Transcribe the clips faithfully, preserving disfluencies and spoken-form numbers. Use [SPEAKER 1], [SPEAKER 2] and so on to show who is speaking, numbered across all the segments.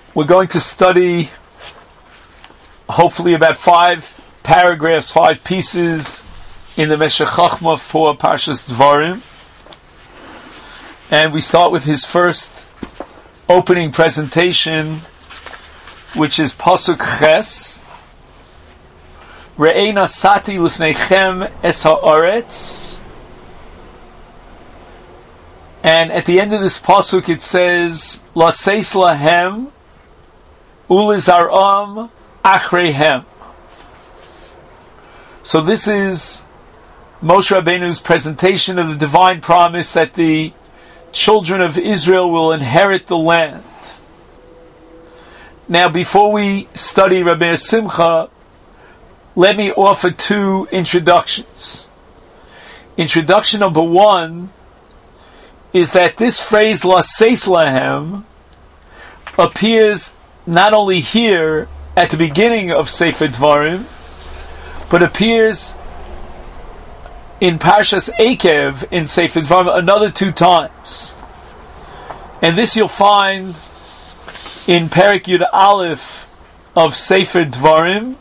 [SPEAKER 1] We're going to study hopefully about five paragraphs, five pieces in the Meshech Chochmah for Parshas Dvarim. And we start with his first opening presentation, which is Pasuk Ches. Re'ei nasati lifneichem es ha'aretz. And at the end of this pasuk it says, Laseis lahem ulizaram achreihem. So this is Moshe Rabbeinu's presentation of the divine promise that the children of Israel will inherit the land. Now, before we study Rabbi Simcha, let me offer two introductions. Introduction number one is that this phrase Laseis lahem appears not only here at the beginning of Sefer Dvarim, but appears in Parshas Eikev in Sefer Dvarim another two times. And this you'll find in Perek Yud Aleph of Sefer Dvarim,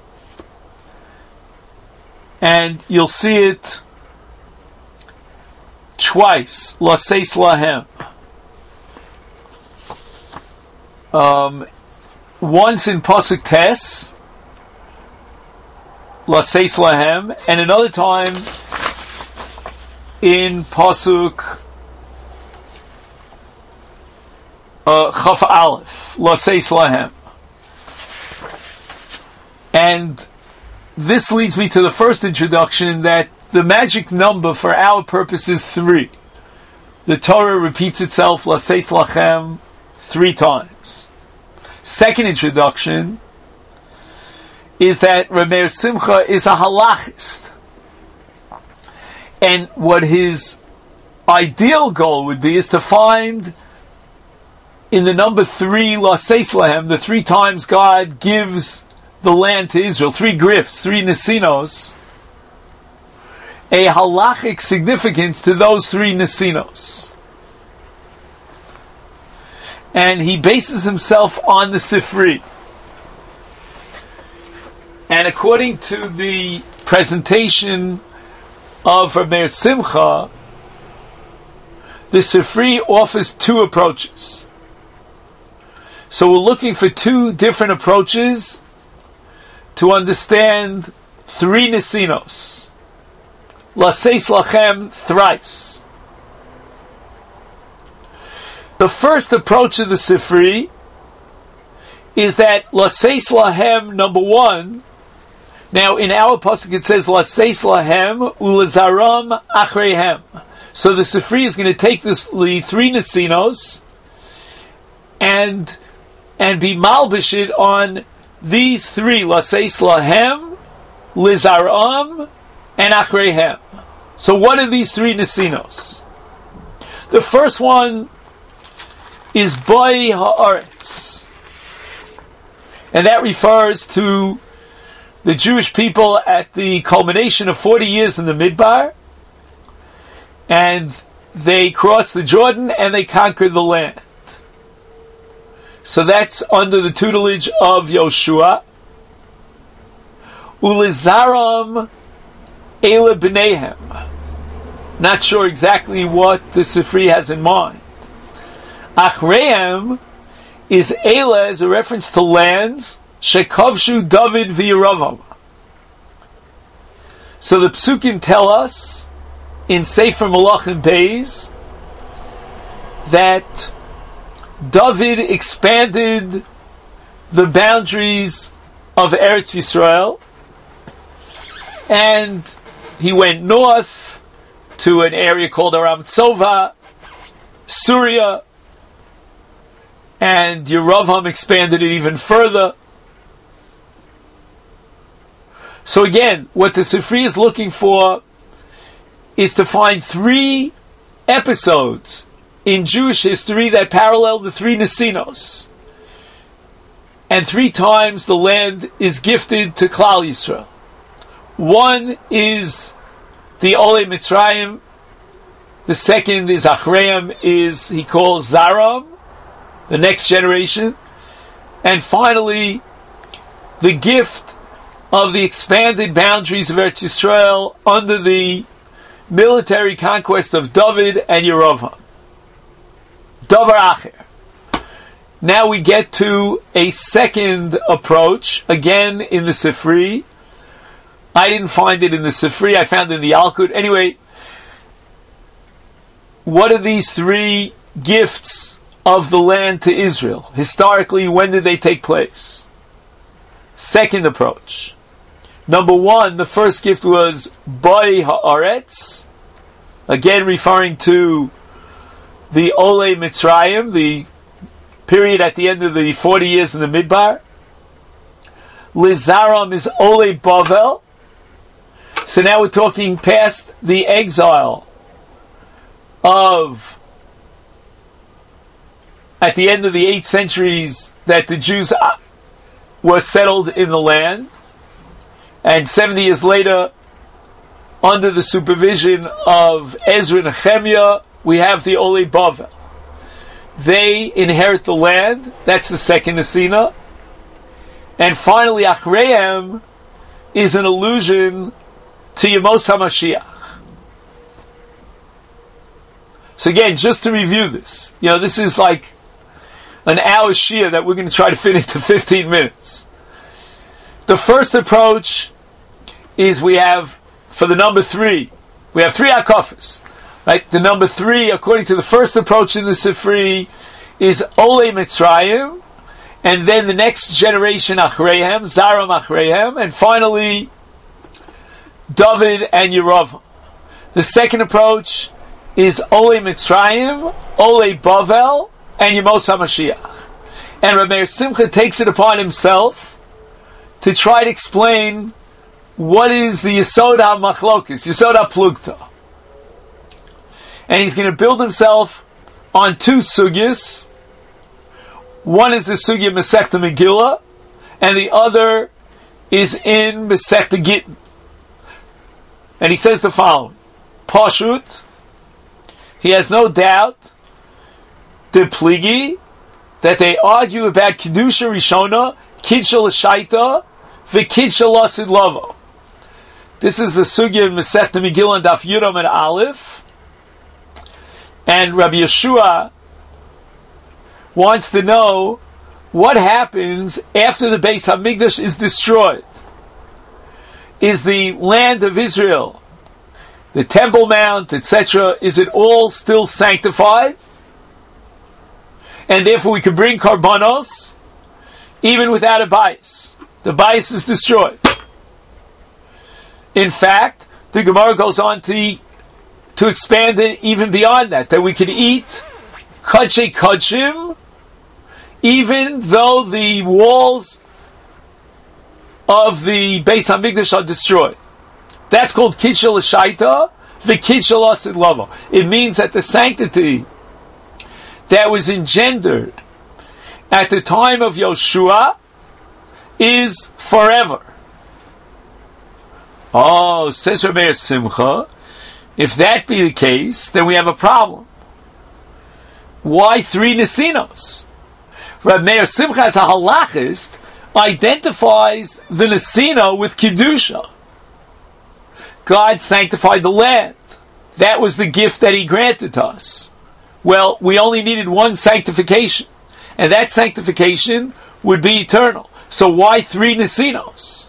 [SPEAKER 1] and you'll see it twice, Laseis lahem. Um, once in Pasuk Tes, Laseis lahem, and another time in Pasuk uh, Chaf Aleph, Laseis lahem. And this leads me to the first introduction, that the magic number for our purpose is three. The Torah repeats itself, Laseis lachem, three times. Second introduction is that Rabbi Simcha is a halachist. And what his ideal goal would be is to find in the number three, Laseis lahem, the three times God gives the land to Israel, three grifts, three nesinos, a halachic significance to those three nesinos. And he bases himself on the Sifri. And according to the presentation of Rabbi Simcha, the Sifri offers two approaches. So we're looking for two different approaches to understand three nesinos. Laseis lachem, thrice. The first approach of the Sifri is that Laseis lahem, number one. Now, in our pasuk it says Laseis lahem ulezaram achreihem. So the Sifri is going to take this, the three nesinos and and be malbishit on these three, Laseis lahem, lizaram, and achreihem. So what are these three nesinos? The first one is Boi Haaretz, and that refers to the Jewish people at the culmination of forty years in the Midbar, and they crossed the Jordan and they conquered the land. So that's under the tutelage of Yoshua. Ulizaram Eila b'neihem. Not sure exactly what the Sifri has in mind. Achreihem is Eila as a reference to lands Shekavshu David v'Yeravam. So the Psukim tell us in Sefer Malachim Beis that David expanded the boundaries of Eretz Yisrael, and he went north to an area called Aram Tzova, Syria, and Yeravam expanded it even further. So again, what the Sifri is looking for is to find three episodes in Jewish history that parallel the three nesinos. And three times the land is gifted to Klal Yisrael. One is the Olei Mitzrayim. The second is Achreiam, is he calls Zaram, the next generation. And finally, the gift of the expanded boundaries of Eretz Yisrael under the military conquest of David and Yerovam. Davar Acher. Now we get to a second approach, again in the Sifri. I didn't find it in the Sifri, I found it in the Yalkut. Anyway, what are these three gifts of the land to Israel? Historically, when did they take place? Second approach. Number one, the first gift was Bai Haaretz, again referring to the Olei Mitzrayim, the period at the end of the forty years in the Midbar. Lizaram is Olei Bavel. So now we're talking past the exile of, at the end of the eight centuries, that the Jews were settled in the land. And seventy years later, under the supervision of Ezra and Nehemiah, we have the Olei Bavel. They inherit the land. That's the second Nesina. And finally, Achreihem is an allusion to Yemos HaMashiach. So again, just to review this, you know, this is like an hour shir that we're going to try to fit into fifteen minutes. The first approach is we have, for the number three, we have three akafas. Right? The number three, according to the first approach in the Sifri, is Olei Mitzrayim, and then the next generation Achreihem, Zaram Achreihem, and finally David and Yerovam. The second approach is Olei Mitzrayim, Olei Bavel, and Yemos HaMashiach. And Rabbi Meir Simcha takes it upon himself to try to explain what is the Yesod HaMachlokus, Yesod HaPlugta. And he's going to build himself on two sugyas. One is the sugya Masechta Megillah, and the other is in Masechta Gittin. And he says the following: Pashut, he has no doubt, the pligi, that they argue about Kedusha Rishona, Kidsha L'Shaita, V'Kidsha Lasid Lavo. This is the sugya in Masechta Megillah and Daf Yudam and Aleph. And Rabbi Yeshua wants to know what happens after the Beis HaMikdash is destroyed. Is the land of Israel, the Temple Mount, et cetera, is it all still sanctified? And therefore we can bring karbanos even without a bias. The bias is destroyed. In fact, the Gemara goes on to to expand it even beyond that, that we could eat Kadshe Kadshim even though the walls of the Beis HaMikdash are destroyed. That's called Kidsha L'Shaita, the Kidsha L'Asid Lavo. It means that the sanctity that was engendered at the time of Yoshua is forever. Oh, says Rabbi Meir Simcha, if that be the case, then we have a problem. Why three Nesinos? Rabbi Meir Simcha, as a halachist, identifies the Nesino with Kedusha. God sanctified the land. That was the gift that He granted to us. Well, we only needed one sanctification, and that sanctification would be eternal. So why three Nesinos?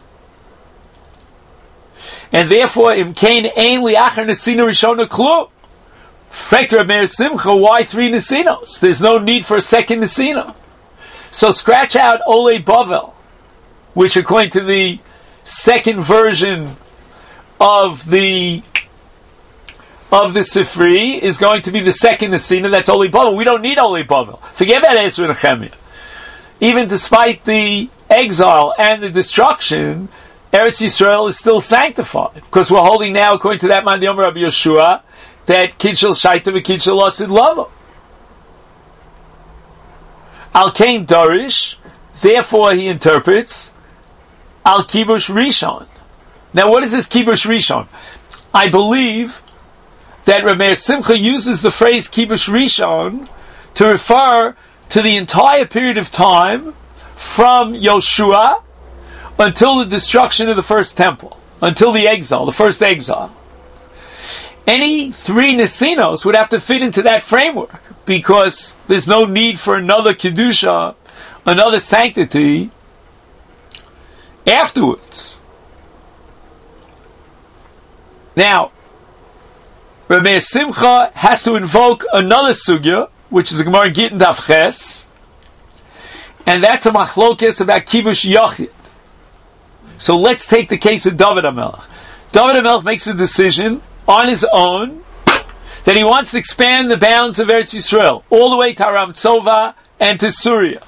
[SPEAKER 1] And therefore, Imkain Ein Liachar Nesina Rishona Klu. Frekt Rabbi Meir Simcha, why three Nesinos? There's no need for a second Nesina. So scratch out Olei Bavel, which according to the second version of the of the Sifri is going to be the second Nesina. That's Olei Bavel. We don't need Olei Bavel. Forget about Ezra and Nehemiah. Even despite the exile and the destruction, Eretz Yisrael is still sanctified, because we're holding now, according to that man, the Omer Rabbi Yeshua, that Kidsha L'Shaita v'Kidsha L'Asid Lavo. Al Kain Darish, therefore he interprets Al Kibush Rishon. Now, what is this Kibush Rishon? I believe that Rabbi Meir Simcha uses the phrase Kibush Rishon to refer to the entire period of time from Yoshua until the destruction of the first temple, until the exile, the first exile. Any three Nesinos would have to fit into that framework, because there's no need for another Kedusha, another sanctity afterwards. Now, Rabbi Simcha has to invoke another sugya, which is a Gemara Gittin Daf Ches, and that's a machlokes about kibush yachid. So let's take the case of David HaMelech. David HaMelech makes a decision on his own that he wants to expand the bounds of Eretz Yisrael all the way to Aram Tzova and to Syria.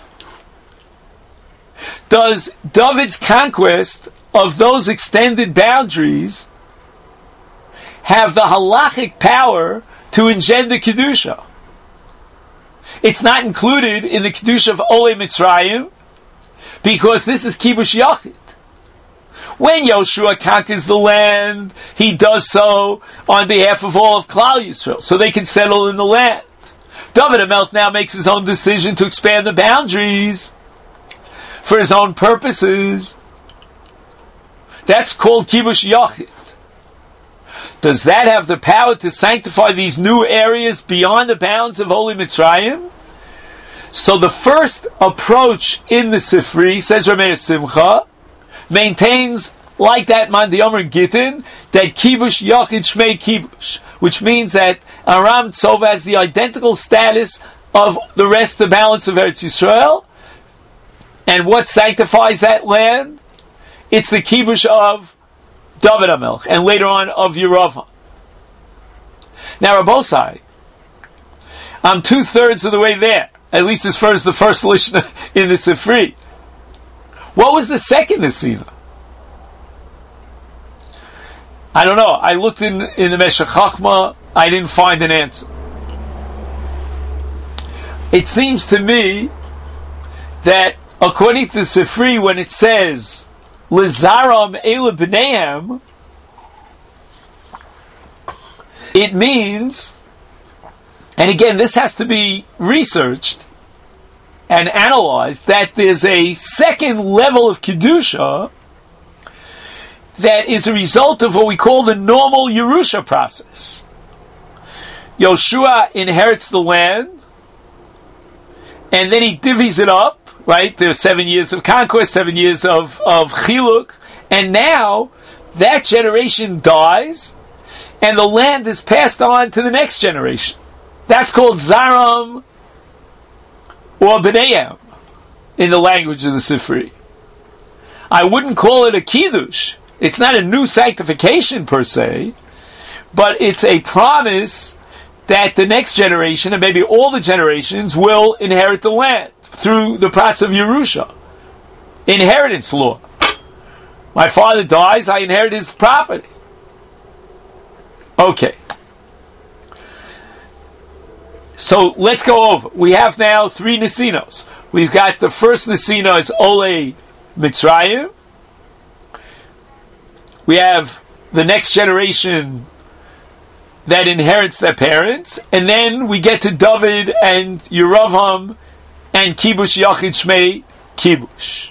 [SPEAKER 1] Does David's conquest of those extended boundaries have the halachic power to engender Kedusha? It's not included in the Kedusha of Olei Mitzrayim, because this is Kibush Yachid. When Yoshua conquers the land, he does so on behalf of all of Klal Yisrael, so they can settle in the land. David HaMelech now makes his own decision to expand the boundaries for his own purposes. That's called Kibush Yachid. Does that have the power to sanctify these new areas beyond the bounds of Holy Mitzrayim? So the first approach in the Sifri, says Rameir Simcha, maintains, like that Man Yomer Gittin, that Kibush Yachid Shmei Kibush, which means that Aram Tzova has the identical status of the rest of the balance of Eretz Yisrael. And what sanctifies that land? It's the Kibush of David HaMelech, and later on of Yeravam. Now, Rabbosai, I'm two-thirds of the way there, at least as far as the first Lishna in the Sifri. What was the second Nesina? I don't know. I looked in, in the Meshech Chachma, I didn't find an answer. It seems to me that according to the Sifri, when it says Lizaram Ela B'neihem, it means, and again, this has to be researched and analyzed, that there's a second level of Kedusha that is a result of what we call the normal Yerusha process. Yoshua inherits the land, and then he divvies it up, right? There's seven years of conquest, seven years of, of Chiluk, and now that generation dies, and the land is passed on to the next generation. That's called Zaram or B'neihem in the language of the Sifri. I wouldn't call it a Kiddush. It's not a new sanctification per se, but it's a promise that the next generation, and maybe all the generations, will inherit the land through the process of Yerusha. Inheritance law. My father dies, I inherit his property. Okay. So let's go over. We have now three Nesinos. We've got the first Nesina is Olei Mitzrayim. We have the next generation that inherits their parents, and then we get to David and Yeravam and Kibush Yachid Shmei Kibush.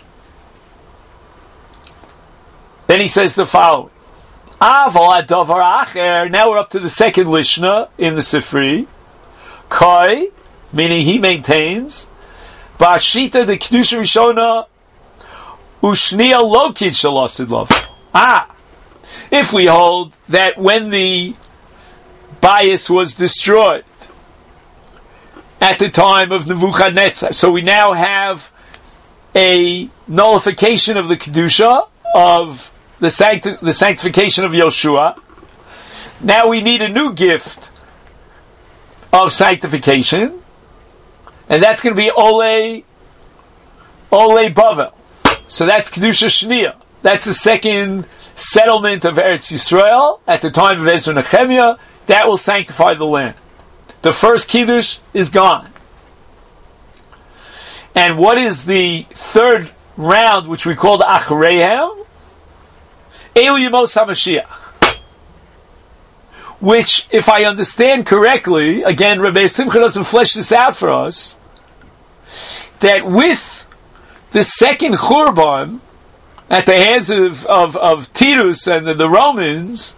[SPEAKER 1] Then he says the following. Aval Adavar Acher. Now we're up to the second Lishna in the Sifri. Koi, meaning he maintains, Bashita the Kedusha Rishona Ushnia Lokid Shalosid Love. Ah, if we hold that when the bias was destroyed at the time of Nebuchadnezzar, so we now have a nullification of the Kedusha, of the, sancti- the sanctification of Yoshua. Now we need a new gift of sanctification, and that's going to be Olei Olei Bavel. So that's Kedusha Shniya. That's the second settlement of Eretz Yisrael at the time of Ezra Nehemiah. That will sanctify the land. The first Kiddush is gone. And what is the third round, which we call the Achareihem? Elu Yemos HaMashiach. Which, if I understand correctly, again, Rabbi Simcha doesn't flesh this out for us, that with the second Churban at the hands of, of, of Titus and the, the Romans,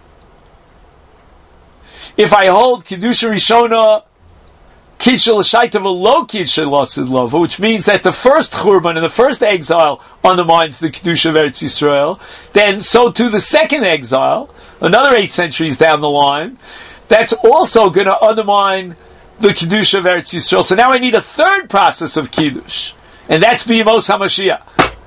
[SPEAKER 1] if I hold Kedusha Rishona Kidsha L'Shaita V'lo Kidsha L'Asid Lova, which means that the first Churban and the first exile undermines the Kedusha of Eretz Yisrael, then so too the second exile, another eight centuries down the line, that's also going to undermine the Kedusha of Eretz Yisrael. So now I need a third process of Kiddush, and that's B'Yemos HaMashiach.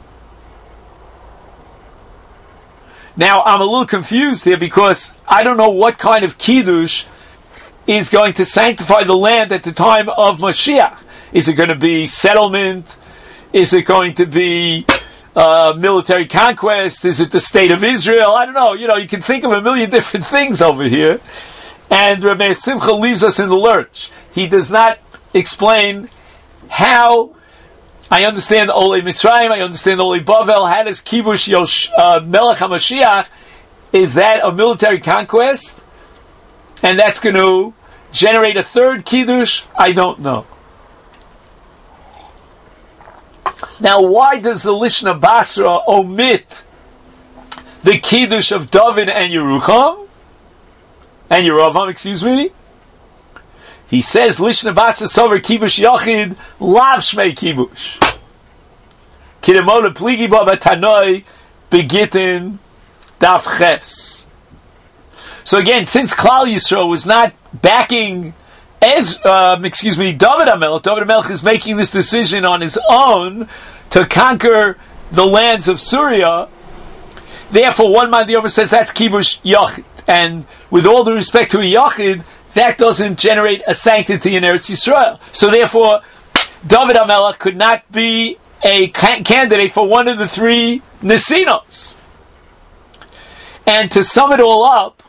[SPEAKER 1] Now, I'm a little confused here because I don't know what kind of Kiddush is going to sanctify the land at the time of Mashiach. Is it going to be settlement? Is it going to be uh, military conquest? Is it the state of Israel? I don't know. You know, you can think of a million different things over here. And Rabbi Simcha leaves us in the lurch. He does not explain how. I understand Olei Mitzrayim, I understand Olei Bavel. How does Kibush Yosh, uh, Melech HaMashiach? Is that a military conquest? And that's going to generate a third Kiddush? I don't know. Now, why does the Lishna Basra omit the Kiddush of David and Yerucham? And Yeravam, excuse me? He says, Lishna Basra Sover Kibush Yochid Lav Shmei Kibush. Kidemoda Pligi Baba Tanoi Begitin Daf Ches. So again, since Klal Yisrael was not backing as, uh, excuse me, David HaMelech, David HaMelech is making this decision on his own to conquer the lands of Syria. Therefore, one man the over says that's Kibush Yochid. And with all due respect to a Yochid, that doesn't generate a sanctity in Eretz Yisrael. So therefore, David HaMelech could not be a ca- candidate for one of the three Nesinos. And to sum it all up,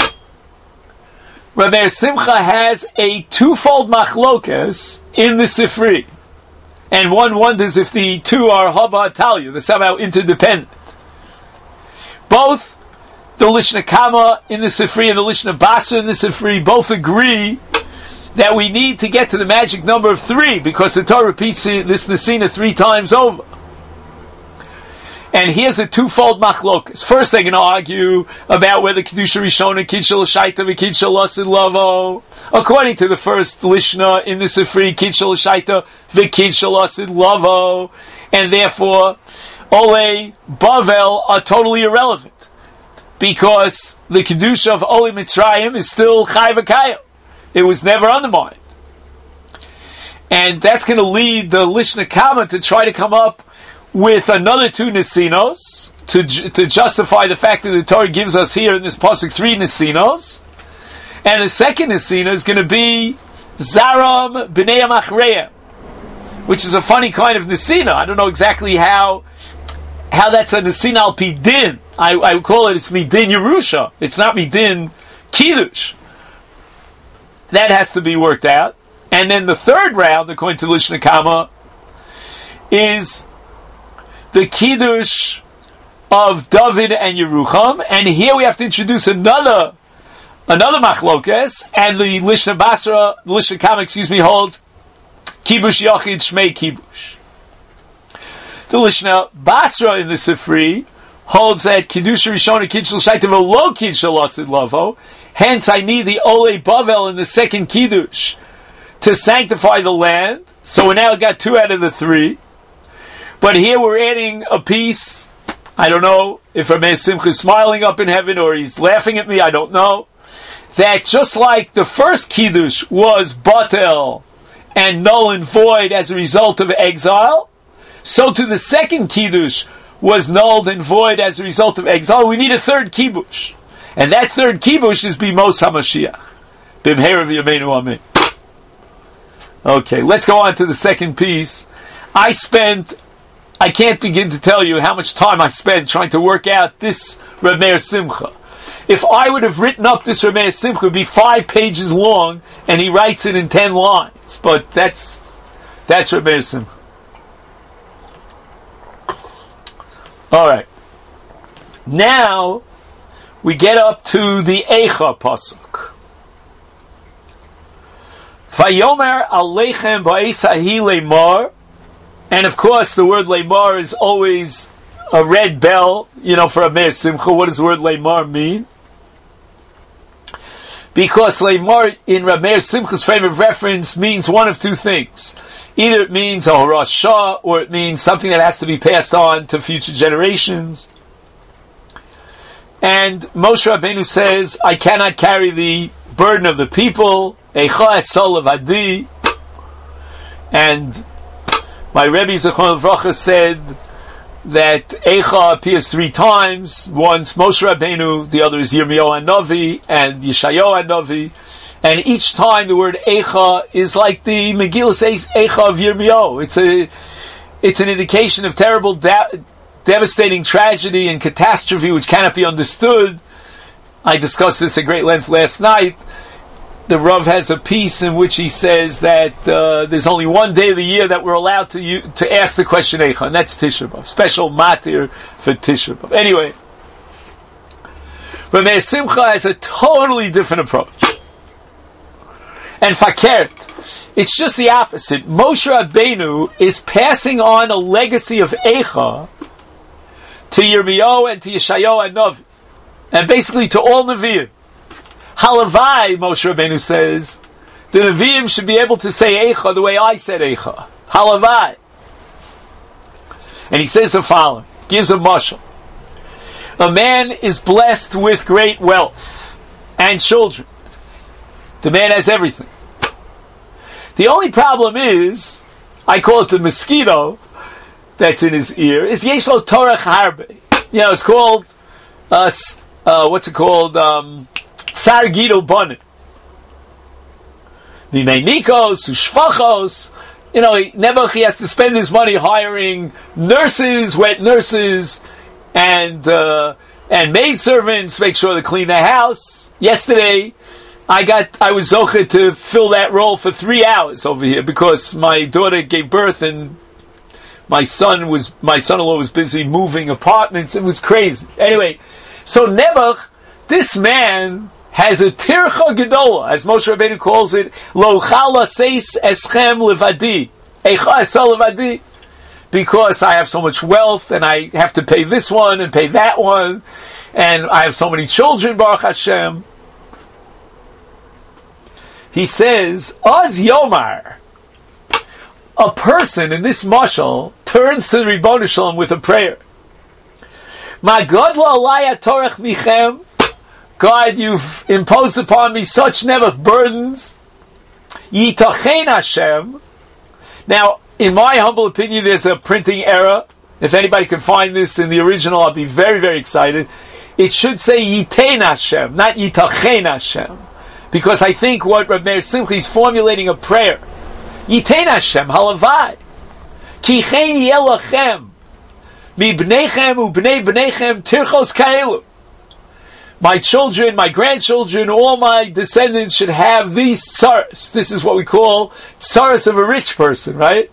[SPEAKER 1] Rabbi Simcha has a twofold machlokes in the Sifri. And one wonders if the two are Haba Talia, they're somehow interdependent. Both the Lishna Kama in the Sifri and the Lishna Basra in the Sifri both agree that we need to get to the magic number of three because the Torah repeats this Nesina three times over. And here's a twofold machlokas. First, they're going to argue about whether Kedusha Rishona, Kidsha L'Shaita, V'Kidsha L'Asid Lavo. According to the first Lishna in the Sifri, Kidsha L'Shaita, V'Kidsha L'Asid Lavo. And therefore, Olei Bavel are totally irrelevant. Because the Kedusha of Olei Mitzrayim is still Chai V'Kayim. It was never undermined. And that's going to lead the Lishna Kama to try to come up with another two Nesinos to, to justify the fact that the Torah gives us here in this pasuk three Nesinos. And the second Nesina is going to be Zaram B'nei Amachreim, which is a funny kind of Nesina. I don't know exactly how how that's a Nesina al Pidin. I, I would call it it's Midin Yerusha. It's not Midin Kiddush. That has to be worked out. And then the third round, according to Lishna Kama, is the Kiddush of David and Yerucham. And here we have to introduce another another machlokes, and the Lishna Basra, the Lishna Kama, excuse me, holds Kibush Yochid Shmei Kibush. The Lishna Basra in the Sifri holds that Kiddush Rishona Kidsha L'Shaita V'lo Kidsha L'Asid Lavo. Hence, I need the Olei Bavel in the second Kiddush to sanctify the land. So we now got two out of the three. But here we're adding a piece. I don't know if Rabbi Simcha is smiling up in heaven or he's laughing at me. I don't know. That just like the first Kiddush was batel and null and void as a result of exile, so to the second Kiddush was null and void as a result of exile. We need a third Kiddush. And that third Kiddush is B'Yemos HaMashiach. B'mheira v'yameinu amen. Okay, let's go on to the second piece. I spent, I can't begin to tell you how much time I spent trying to work out this Reb Meir Simcha. If I would have written up this Reb Meir Simcha, it would be five pages long, and he writes it in ten lines. But that's, that's Reb Meir Simcha. Alright. Now, we get up to the Eicha Pasuk. Vayomer aleichem ba'esahi lemar And of course, the word Leimar is always a red bell, you know, for a Meir Simcha. What does the word Leimar mean? Because Leimar in Rav Meir Simcha's frame of reference means one of two things. Either it means a Horash Shah, or it means something that has to be passed on to future generations. And Moshe Rabbeinu says, I cannot carry the burden of the people. Eicha esol levadi. And my Rebbe Zechron Livracha said that Eicha appears three times. Once Moshe Rabbeinu, the other is Yirmiyahu Hanavi and Yeshayahu Hanavi. And each time the word Eicha is like the Megillah says Eicha of Yirmiyahu. It's a, it's an indication of terrible, da- devastating tragedy and catastrophe which cannot be understood. I discussed this at great length last night. The Rav has a piece in which he says that uh, there's only one day of the year that we're allowed to u- to ask the question Eicha, and that's Tisha B'Av. Special matir for Tisha B'Av. Anyway, Rav Meir Simcha has a totally different approach. And Fakert, it's just the opposite. Moshe Rabbeinu is passing on a legacy of Eicha to Yirmiyahu and to Yeshayahu Hanavi, and basically to all Nevi'im. Halavai, Moshe Rabbeinu says, the Nevi'im should be able to say Eicha the way I said Eicha. Halavai. And he says the following, gives a mashal. A man is blessed with great wealth and children. The man has everything. The only problem is, I call it the mosquito that's in his ear, is Yeshlo Torach Harbe. You know, it's called, uh, uh, what's it called? Um, Tsar Gido Bonin. Nikos, Ushfachos. You know, Nebuch, he has to spend his money hiring nurses, wet nurses, and uh, and maidservants, make sure to clean the house. Yesterday, I got I was zoche to fill that role for three hours over here because my daughter gave birth and my son was my son-in-law was busy moving apartments. It was crazy. Anyway, so Nebuch, this man has a tircha gedola, as Moshe Rabbeinu calls it, lo chala seis eschem levadi, eicha esol levadi, because I have so much wealth and I have to pay this one and pay that one, and I have so many children, Baruch Hashem. He says, Az Yomar, a person in this mashal turns to the Ribono Shalom with a prayer. Ma godla alaya torach michem, God, you've imposed upon me such Nebuch burdens. Yitachen Hashem. Now, in my humble opinion, there's a printing error. If anybody can find this in the original, I'll be very, very excited. It should say Yitein Hashem, not Yitachen Hashem. Because I think what Rav Meir Simcha is formulating a prayer. Yitein Hashem, halavai. Ki chen yelachem. Mi bnechem u bnei bnechem tirchos kaelu. My children, my grandchildren, all my descendants should have these tsaras. This is what we call tsaras of a rich person, right?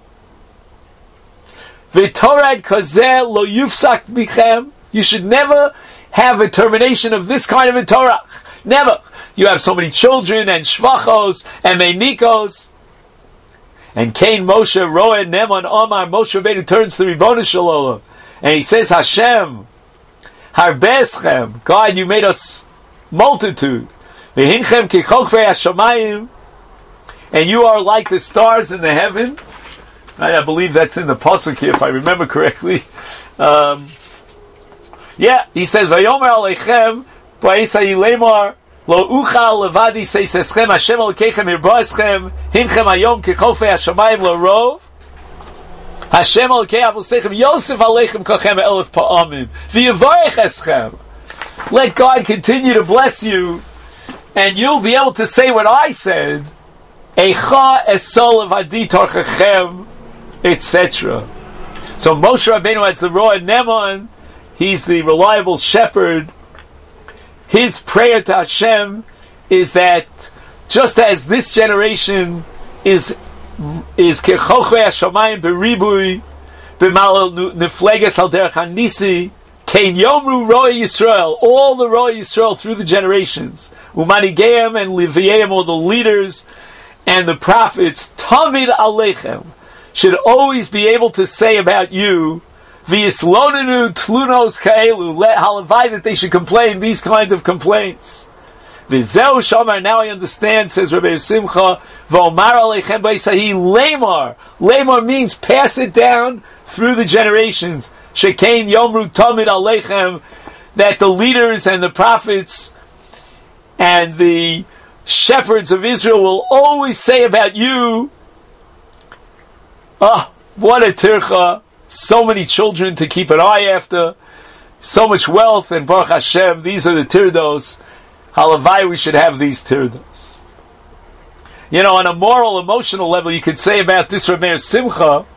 [SPEAKER 1] V'torad kazeh lo yufsak bichem. You should never have a termination of this kind of a Torah. Never. You have so many children and shvachos and meinikos. And Cain Moshe Roed Neman Omar Moshe Rabbeinu turns to the Ribono Shalom and he says, Hashem, Harbeschem, God, you made us multitude. V'hinchem kichochvei hashamayim, and you are like the stars in the heaven. I believe that's in the pasuk here, if I remember correctly. Um, yeah, he says, Vayomer aleichem, ba'isai lemar, lo uchal levadi seiseschem, Hashem alkeichem irbaeschem, hinchem ayom kichochvei hashamayim lo rov, Hashem alkei avosechem Yosef aleichem kachem elef pa'amim v'yivarech eschem. Let God continue to bless you, and you'll be able to say what I said. Eicha esol levadi torchachem, et cetera. So Moshe Rabbeinu as the Roa Neman, he's the reliable shepherd. His prayer to Hashem is that just as this generation is is kechochvei hashamayim beribui b'mal nefleges al derech hanisi kein yomru roy Yisrael, all the roy Yisrael through the generations, umanigeim and leviyeim, all the leaders and the prophets, tamid aleichem, should always be able to say about you, V'yislonenu tlunos ka'elu, let halavai, that they should complain these kind of complaints. V'zeu shamar, now I understand, says Rabbi Simcha, V'omar aleichem b'yisahi lemar. Lemar means pass it down through the generations. Shekein yomru tamid aleichem, that the leaders and the prophets and the shepherds of Israel will always say about you, ah, oh, what a tircha, so many children to keep an eye after, so much wealth, and Baruch Hashem, these are the tirdos. Halavai, we should have these tirdos. You know, on a moral, emotional level, you could say about this Rabbi Simcha,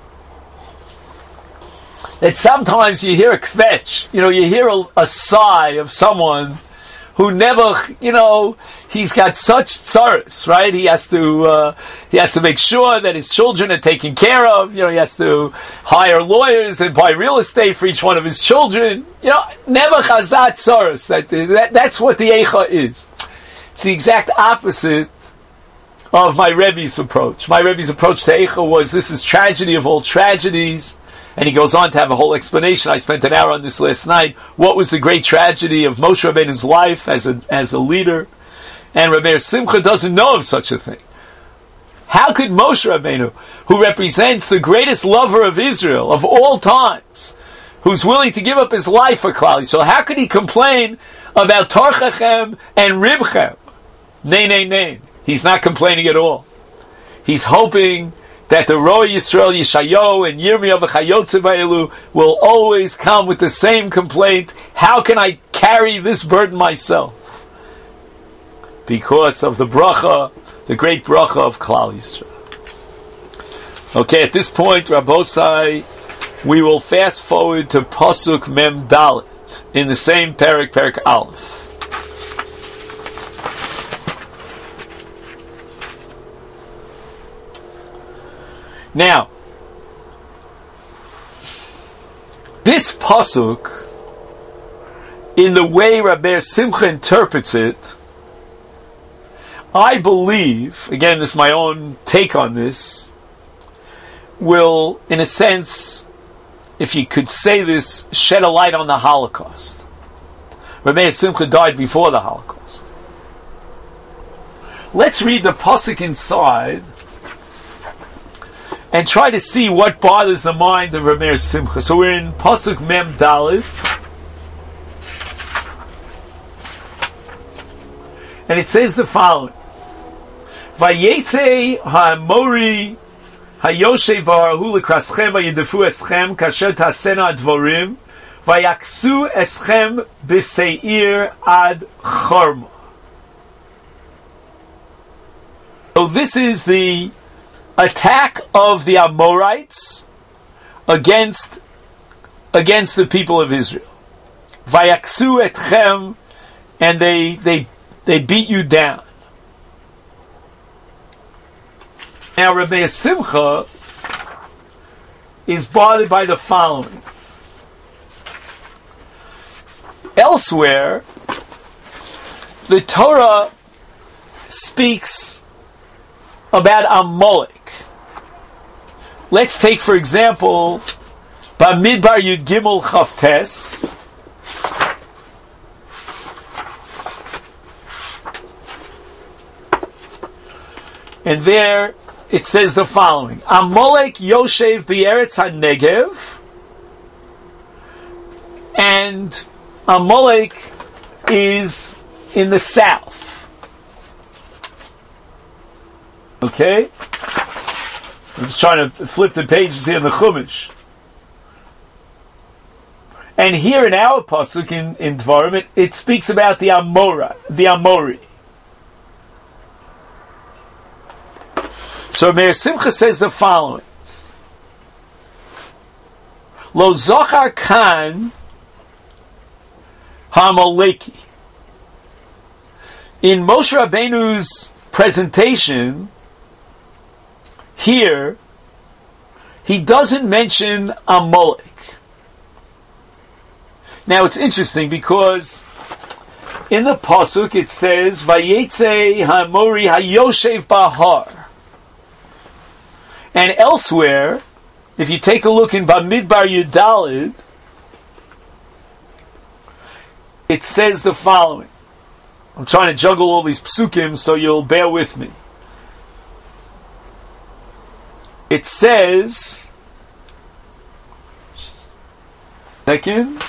[SPEAKER 1] that sometimes you hear a kvetch, you know, you hear a, a sigh of someone who never, you know, he's got such tsaros, right? He has to, uh, he has to make sure that his children are taken care of. You know, he has to hire lawyers and buy real estate for each one of his children. You know, never chazat tsaros. That, that that's what the eicha is. It's the exact opposite of my Rebbe's approach. My Rebbe's approach to eicha was, this is tragedy of all tragedies. And he goes on to have a whole explanation. I spent an hour on this last night. What was the great tragedy of Moshe Rabbeinu's life as a as a leader? And Rabbi Simcha doesn't know of such a thing. How could Moshe Rabbeinu, who represents the greatest lover of Israel of all times, who's willing to give up his life for Klal Yisrael, how could he complain about Torchachem and Ribchem? Nay, nay, nay. He's not complaining at all. He's hoping that the Roy Yisrael Yeshayo and Yirmiyahu v'Chayotze v'Elu will always come with the same complaint. How can I carry this burden myself? Because of the bracha, the great bracha of Klal Yisrael. Okay, at this point, Rabbosai, we will fast forward to Pasuk Mem Dalet in the same Perek, Perek Aleph. Now, this pasuk, in the way Rabbi Simcha interprets it, I believe, again, this is my own take on this, will, in a sense, if you could say this, shed a light on the Holocaust. Rabbi Simcha died before the Holocaust. Let's read the pasuk inside and try to see what bothers the mind of Rabbi Simcha. So we're in Pasuk Mem Dalet, and it says the following: Vayetze ha'amori hayoshev ba'arahu l'kraschem vayedefu eschem kasher tasena advorim vayaksu eschem b'seir ad chorma. So this is the attack of the Amorites against against the people of Israel. Vayaksu etchem, and they they they beat you down. Now Rabbi Simcha is bothered by the following. Elsewhere, the Torah speaks about Amalek. Let's take, for example, Bamidbar Yud Gimel Chavtes. And there it says the following: Amalek Yoshev B'Eretz HaNegev, and Amalek is in the south. Okay? I'm just trying to flip the pages here in the Chumash. And here in our pasuk in, in Dvarim, it, it speaks about the Amora, the Amori. So Meir Simcha says the following: Lo Zochar Kan Hamaleki. In Moshe Rabbeinu's presentation, here, he doesn't mention Amalek. Now it's interesting because in the pasuk it says Vayetze Hamori Hayoshev Bahar, and elsewhere if you take a look in Bamidbar Yudalid, it says the following. I'm trying to juggle all these psukim, so you'll bear with me. It says, second,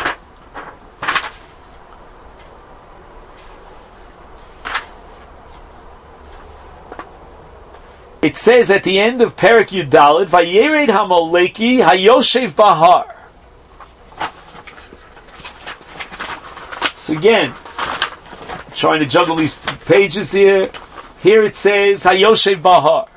[SPEAKER 1] it says at the end of Perek Yudalid, Vayered Hamaleki Hayoshev Bahar. So again, trying to juggle these pages here. Here it says Hayoshev Bahar.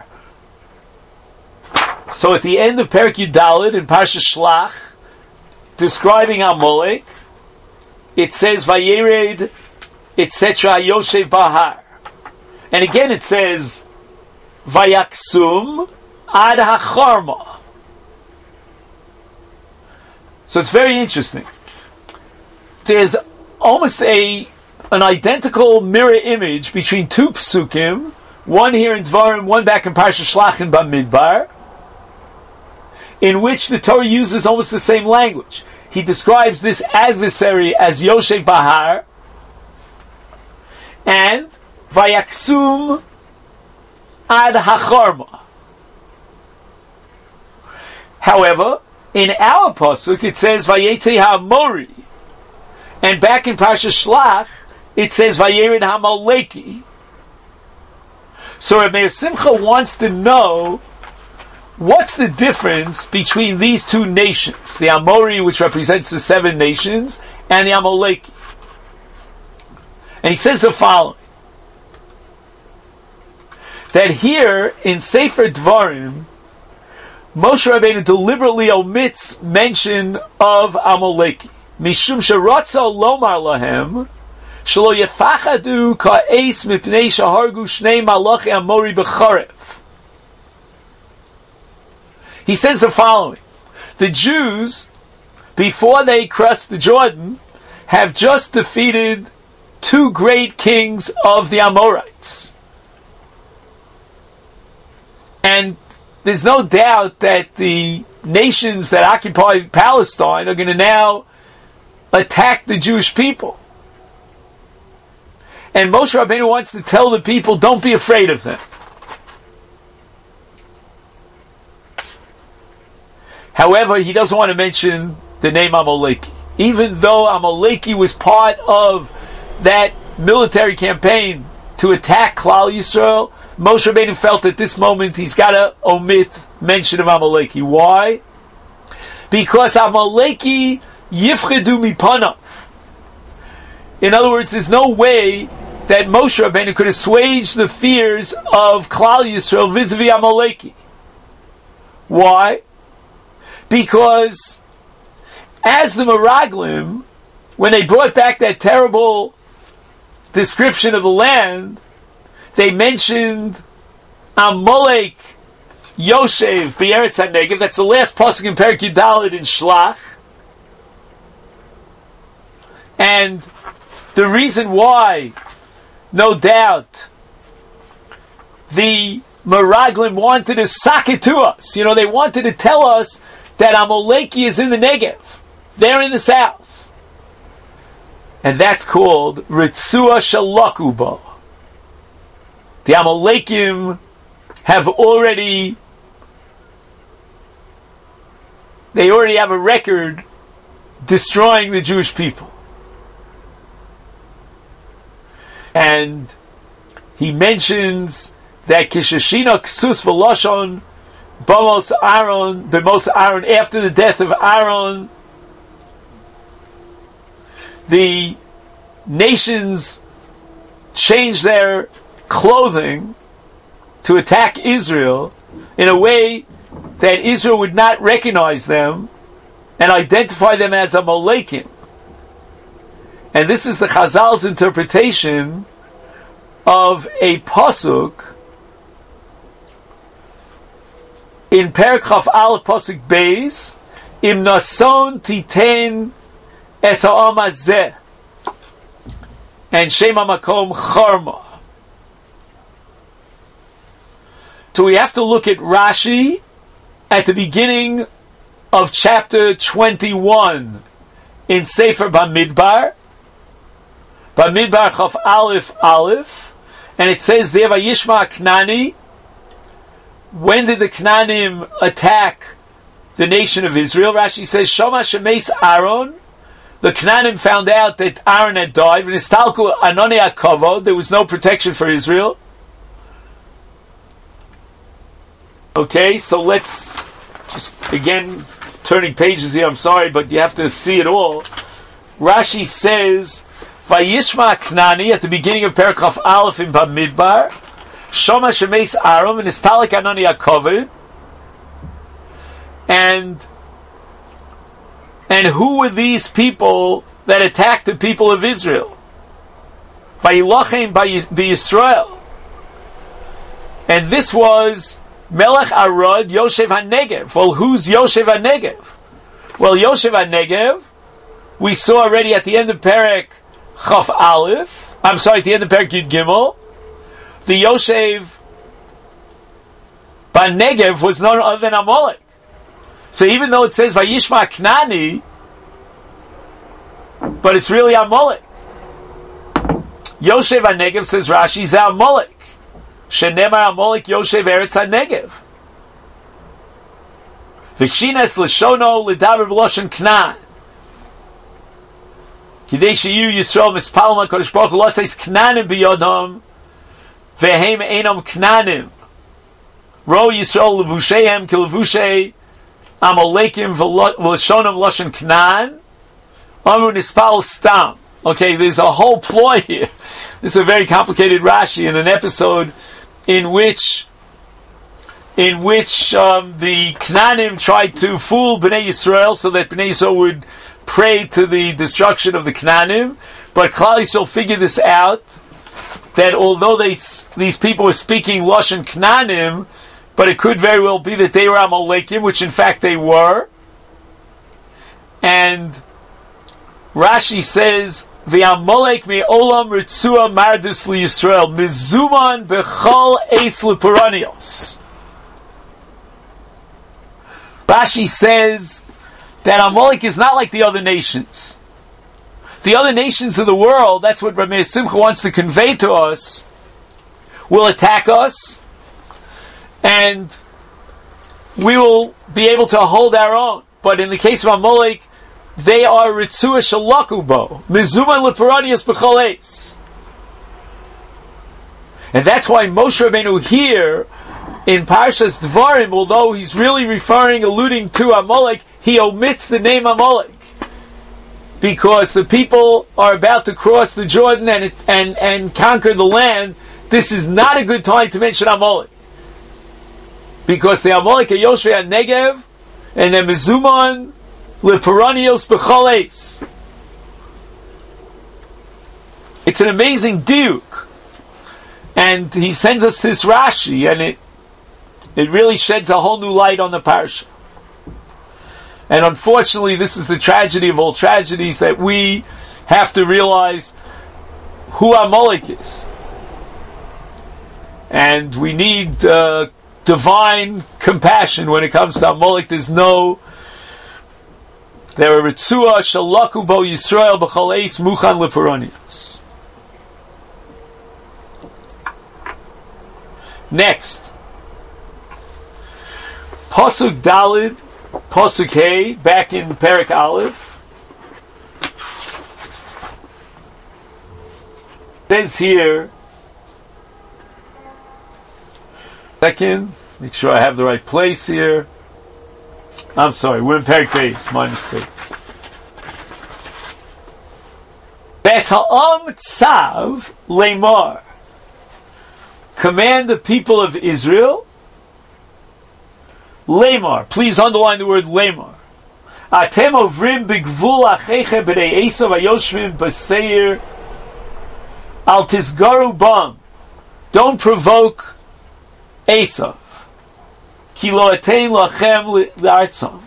[SPEAKER 1] So at the end of Perek Yudalid in Parsha Shlach, describing Amalek, it says Vayered, et cetera Hayoshev Bahar, and again it says Vayaksum ad hacharma. So it's very interesting. There's almost a an identical mirror image between two psukim, one here in Dvarim, one back in Parsha Shlach in Bamidbar, in which the Torah uses almost the same language. He describes this adversary as Yoshev Bahar and Vayaksum ad hacharma. However, in our pasuk it says Vayetze ha'amori, and back in Parsha Shlach it says Vayered hamaleki. So Reb Meir Simcha wants to know what's the difference between these two nations, the Amori, which represents the seven nations, and the Amaleki. And he says the following, that here in Sefer Dvarim, Moshe Rabbeinu deliberately omits mention of Amaleki. Mishum sheratza lomar lahem shelo yefachadu ka'es mipnei shahargu shnei malachi Amori b'charev. He says the following: the Jews, before they cross the Jordan, have just defeated two great kings of the Amorites. And there's no doubt that the nations that occupy Palestine are going to now attack the Jewish people. And Moshe Rabbeinu wants to tell the people, don't be afraid of them. However, he doesn't want to mention the name Amaleki. Even though Amaleki was part of that military campaign to attack Klal Yisrael, Moshe Rabbeinu felt at this moment he's got to omit mention of Amaleki. Why? Because Amaleki yifchedu mipanav. In other words, there's no way that Moshe Rabbeinu could assuage the fears of Klal Yisrael vis-a-vis Amaleki. Why? Because as the Meraglim, when they brought back that terrible description of the land, they mentioned Amalek Yoshev B'Eretz HaNegev. That's the last pasuk in Perek Yudalid in Shlach. And the reason why, no doubt, the Meraglim wanted to sock it to us. You know, they wanted to tell us that Amaleki is in the Negev. They're in the south. And that's called Ritzua Shalakuba. The Amalekim have already, they already have a record destroying the Jewish people. And he mentions that Kishashina Ksus V'Lashon Bamos Aaron, Bamos Aaron, after the death of Aaron, the nations changed their clothing to attack Israel in a way that Israel would not recognize them and identify them as Amalekim. And this is the Chazal's interpretation of a pasuk in Perek Chaf Aleph pasuk Beis, Im nason titen es ha'am hazeh, and Shem HaMakom Charma. So we have to look at Rashi at the beginning of chapter twenty-one in Sefer Bamidbar, Bamidbar Chaf Aleph Aleph, and it says there, Vayishma Knani. When did the Knanim attack the nation of Israel? Rashi says, Shoma Shemes Aaron. The Knanim found out that Aaron had died. V'nistalku Anoni HaKavod. There was no protection for Israel. Okay, so let's just again turning pages here. I'm sorry, but you have to see it all. Rashi says, Vayishma Knani at the beginning of Paragraph Aleph in Bamidbar. Shoma Shemes Aaron and Nistalik Anoni HaKavod. And and who were these people that attacked the people of Israel? Vayilachem b'Yisrael. And this was Melech Arad Yoshev HaNegev. Well, who's Yoshev HaNegev? Well, Yoshev HaNegev, we saw already at the end of Perek Chaf Aleph. I'm sorry, at the end of Perek Yud Gimel. The Yoshev HaNegev was none other than Amalek. So even though it says Vayishma Knani, but it's really Amalek. Yoshev HaNegev, says Rashi, is Amalek. Shenemar Amalek Yoshev Eretz HaNegev. V'shines l'shono l'daber v'loshen Knan. Kidei sheyu Yisrael mispalma kodesh baruch hu l'seis Knanim b'yodam v'heim einam Knanim. Ro Yisrael levushehem ki levushe Amalekim v'loshonim loshen Knan. Amru nispal stam. Okay, there's a whole ploy here. This is a very complicated Rashi in an episode in which in which um, the Knanim tried to fool Bnei Yisrael so that Bnei Yisrael would pray to the destruction of the Knanim. But Klal Yisrael figured this out, that although they, these people were speaking Lashon Knanim, but it could very well be that they were Amalekim, which in fact they were. And Rashi says, V'amalek me'olam ritzua mardus liYisrael mizuman bechol eis leperonios. Rashi says that Amalek is not like the other nations. The other nations of the world, that's what Rabbi Simcha wants to convey to us, will attack us, and we will be able to hold our own. But in the case of Amalek, they are ritzua shalakubo mizuman leperonios bechol eis. And that's why Moshe Rabbeinu here in Parshas Dvarim, although he's really referring, alluding to Amalek, he omits the name Amalek, because the people are about to cross the Jordan and and and conquer the land. This is not a good time to mention Amalek, because the Amalek are Yoshvei HaNegev and the Mizuman leperonios bechol eis. It's an amazing diuk, and he sends us this Rashi, and it it really sheds a whole new light on the parsha. And unfortunately, this is the tragedy of all tragedies, that we have to realize who Amalek is, and we need uh, divine compassion when it comes to Amalek. There's no There are ritzua shalaku bo Yisrael b'chol eis muchan leperonios. Next, Pasuk Dalid, Pasuk Hey, back in Perek Aleph, says here, second, make sure I have the right place here. I'm sorry, we're in Perek Beis, my mistake. Bes ha'am tzav leimar. Command the people of Israel. Leimar. Please underline the word leimar. Atem ovrim b'gvul acheichem b'nei Esav hayoshvim b'seir al tisgaru bam. Don't provoke Esav. Ki lo etein lachem l'artzam.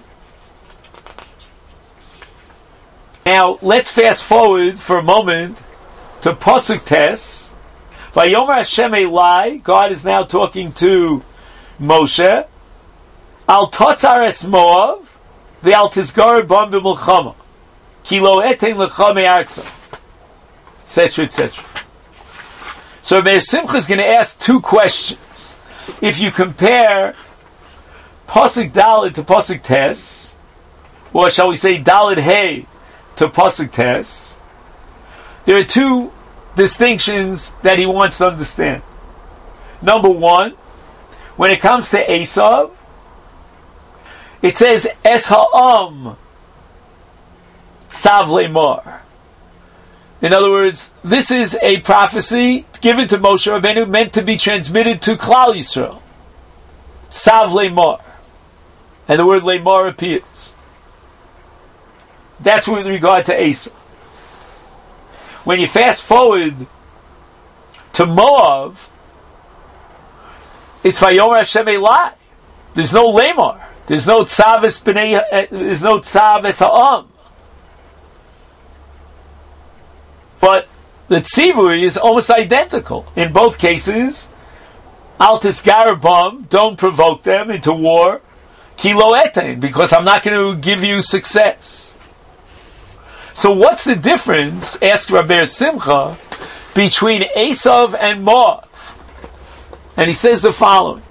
[SPEAKER 1] Now, let's fast forward for a moment to Pasuk Tes. Vayomer Hashem Elai, God is now talking to Moshe, Al Totzares Moav, the Al Tizgar Bam B'Mulchama, Kilo Etein L'Chame Arza, et cetera, et cetera. So Meir Simcha is going to ask two questions. If you compare Pasuk Daled to Pasuk Tes, or shall we say Daled Hey to Pasuk Tes, there are two distinctions that he wants to understand. Number one, when it comes to Esav, it says Es Ha'am Sav Lemar. In other words, this is a prophecy given to Moshe Rabbeinu meant to be transmitted to Klal Yisrael. Sav Lemar. And the word Lemar appears. That's with regard to Esav. When you fast forward to Moav, it's Vayomer Hashem Elai. There's no Lemar. There's no Tzav es B'nei, there's no Tzav es Ha'am. But the tzivui is almost identical. In both cases, Al Tisgar Bam, don't provoke them into war, Kilo Etain, because I'm not going to give you success. So what's the difference, asked Rabbi Simcha, between Esav and Moav? And he says the following.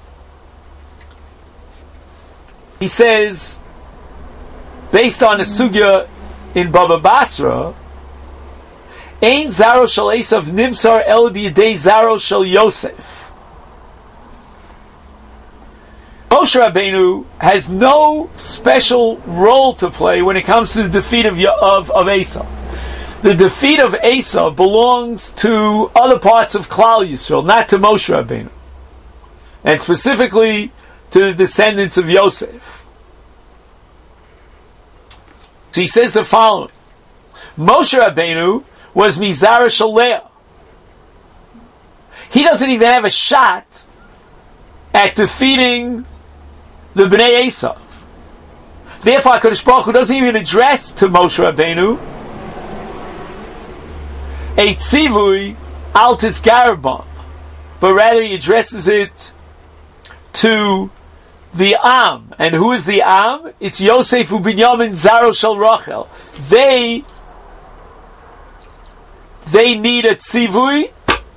[SPEAKER 1] He says, based on a sugya in Baba Basra, Ein Zaro Shel Esav Nimsar El B'Yedei Zaro Shel Yosef. Moshe Rabbeinu has no special role to play when it comes to the defeat of of, of Esav. The defeat of Esav belongs to other parts of Klal Yisrael, not to Moshe Rabbeinu, and specifically to the descendants of Yosef. So he says the following: Moshe Rabbeinu was Mizara Shalea. He doesn't even have a shot at defeating the Bnei Esav. Therefore, HaKadosh Baruch Hu doesn't even address to Moshe Rabbeinu a tzivui al tisgar bam, but rather he addresses it to the Am. And who is the Am? It's Yosef u'Binyamin Zaro Shel Rachel. They They need a tzivui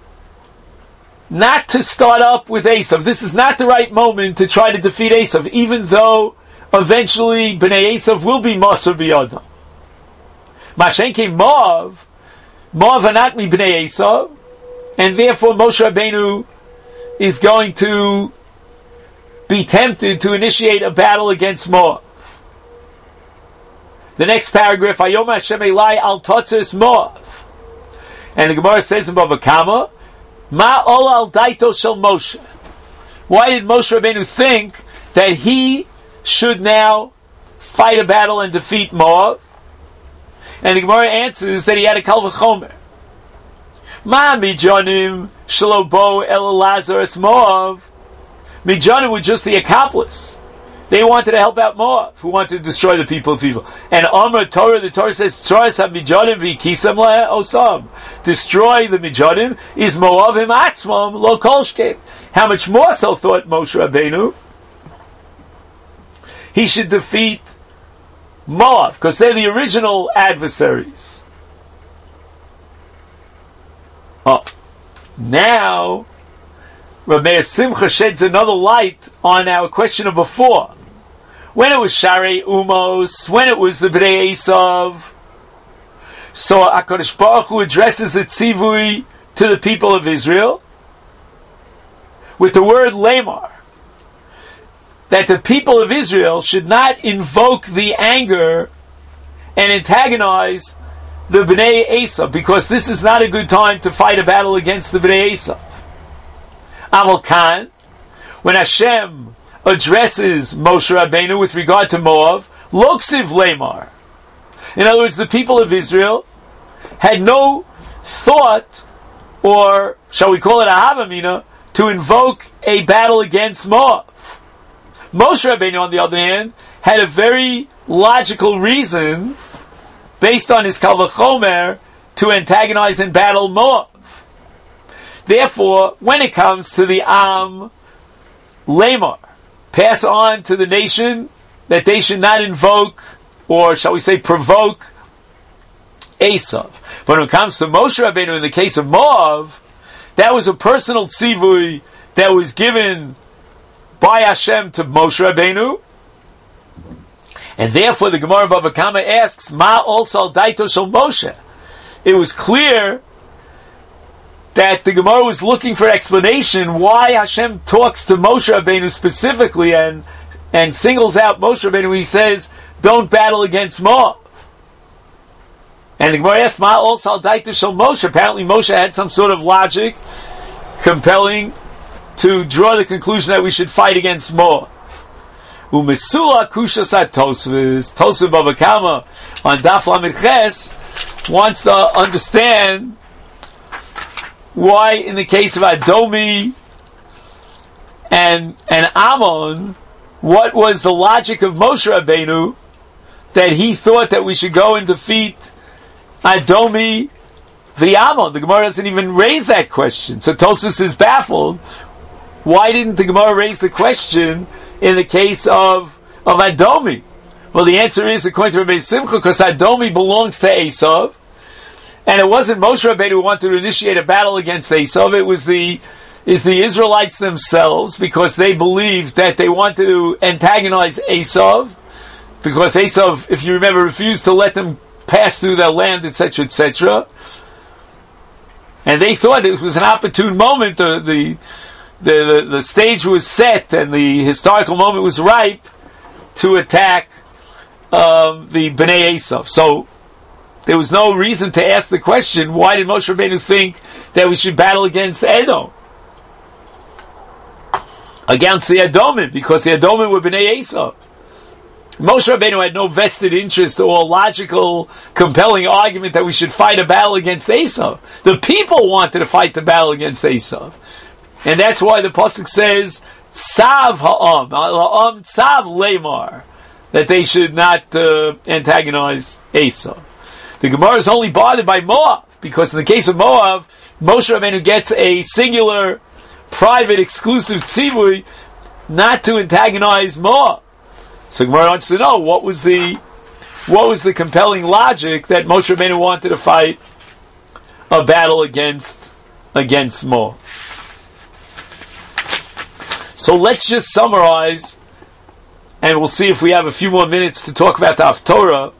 [SPEAKER 1] not to start up with Esav. This is not the right moment to try to defeat Esav, even though eventually Bnei Esav will be Masar B'Yadam. Mashenke Moav, Moav are not mi Bnei Esav, and therefore Moshe Rabbeinu is going to be tempted to initiate a battle against Moav. The next paragraph, Hayom Hashem Elai al Totzeres Moav. And the Gemara says in Bava Kama, Ma ol al daito shel Moshe. Why did Moshe Rabbeinu think that he should now fight a battle and defeat Moab? And the Gemara answers that he had a kal v'chomer. Ma mijonim shelo bo el Lazarus Moab. Mijonim were just the accomplice. They wanted to help out Moab, who wanted to destroy the people of evil. And Amar Torah, the Torah says, Tzoras ha-mijonim v'kisam osam. Destroy the mijonim is Moavim atzmam lo kolshkev. How much more so thought Moshe Rabbeinu he should defeat Moab, because they're the original adversaries. Oh, now Rabbi Simcha sheds another light on our question of before. When it was Sharei Umos, when it was the Bnei Esav, so HaKadosh Baruch Hu addresses the tzivui to the people of Israel with the word Lemar, that the people of Israel should not invoke the anger and antagonize the Bnei Esav, because this is not a good time to fight a battle against the Bnei Esav. Amal Khan, when Hashem addresses Moshe Rabbeinu with regard to Moav, Loksiv Lemar. In other words, the people of Israel had no thought, or shall we call it a Havamina, to invoke a battle against Moav. Moshe Rabbeinu, on the other hand, had a very logical reason, based on his Kal V'chomer, to antagonize and battle Moav. Therefore, when it comes to the Am Lemar, pass on to the nation that they should not invoke, or shall we say provoke, Esav. But when it comes to Moshe Rabbeinu, in the case of Moav, that was a personal tzivui that was given by Hashem to Moshe Rabbeinu, and therefore the Gemara Bava Kama asks, Ma also daito shel Moshe. It was clear that the Gemara was looking for explanation why Hashem talks to Moshe Rabbeinu specifically and and singles out Moshe Rabbeinu when he says, don't battle against Moab. And the Gemara asks, Ma also daito shel Moshe. Apparently Moshe had some sort of logic compelling to draw the conclusion that we should fight against Moab. Umesula kushasat Tosfos, Tosfos Bava Kama on Daf Lamed Ches wants to understand why, in the case of Adomi and and Ammon, what was the logic of Moshe Rabbeinu that he thought that we should go and defeat Adomi the Ammon? The Gemara doesn't even raise that question. So Tosfos is baffled. Why didn't the Gemara raise the question in the case of, of Adomi? Well, the answer is, according to Rabbi Simcha, because Adomi belongs to Esav, and it wasn't Moshe Rabbeinu who wanted to initiate a battle against Esav. It was the is the Israelites themselves, because they believed that they wanted to antagonize Esav, because Esav, if you remember, refused to let them pass through their land, et cetera, et cetera. And they thought it was an opportune moment. The the The, the, the stage was set and the historical moment was ripe to attack um, the Bnei Esav. So there was no reason to ask the question, why did Moshe Rabbeinu think that we should battle against Edom? Against the Edomim, because the Edomim were Bnei Esav. Moshe Rabbeinu had no vested interest or logical, compelling argument that we should fight a battle against Esav. The people wanted to fight the battle against Esav. And that's why the pasuk says, "Tzav ha'am, ha'am tzav leimar," that they should not uh, antagonize Esav. The Gemara is only bothered by Moab, because in the case of Moab, Moshe Rabbeinu gets a singular, private, exclusive tzivui not to antagonize Moab. So Gemara wants to know what was the what was the compelling logic that Moshe Rabbeinu wanted to fight a battle against against Moab. So let's just summarize, and we'll see if we have a few more minutes to talk about the Haftorah,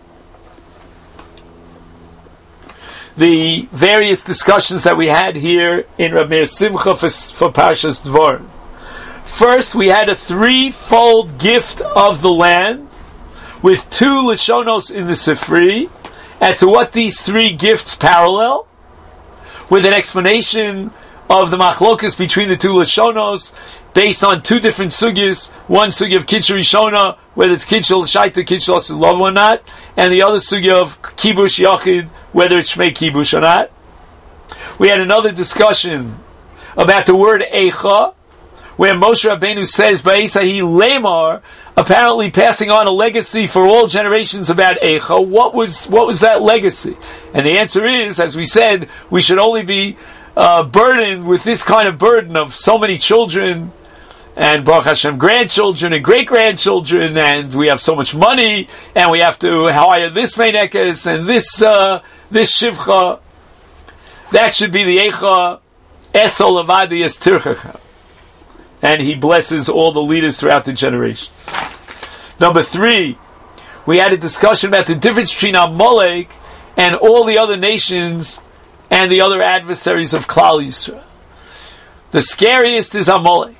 [SPEAKER 1] the various discussions that we had here in Reb Meir Simcha for, for Parshas Dvarim. First, we had a threefold gift of the land, with two Lashonos in the Sifri, as to what these three gifts parallel, with an explanation of the machlokas between the two Lashonos, based on two different sugyas, one sugya of Kitcher Rishona, whether it's Kitcher L'Shaita, Kitcher L'Sulav or not, and the other sugya of Kibush Yachid, whether it's Shmei Kibush or not. We had another discussion about the word Eicha, where Moshe Rabbeinu says, Ba'esahi Lemar, apparently passing on a legacy for all generations about Eicha. What was, what was that legacy? And the answer is, as we said, we should only be uh, burdened with this kind of burden of so many children, and Baruch Hashem, grandchildren and great-grandchildren, and we have so much money, and we have to hire this Meinekes and this uh, this Shivcha. That should be the Eicha Esol Avadi Es Tirchacha. And he blesses all the leaders throughout the generations. Number three, we had a discussion about the difference between Amalek and all the other nations and the other adversaries of Klal Yisrael. The scariest is Amalek.